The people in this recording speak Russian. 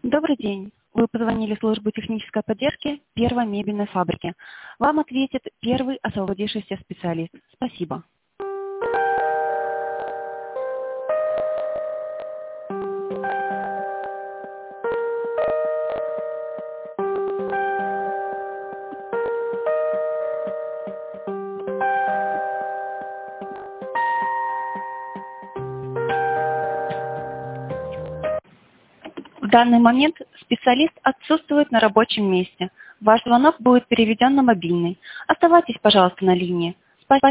Добрый день. Вы позвонили в службу технической поддержки первой мебельной фабрики. Вам ответит первый освободившийся специалист. Спасибо. В данный момент специалист отсутствует на рабочем месте. Ваш звонок будет переведен на мобильный. Оставайтесь, пожалуйста, на линии.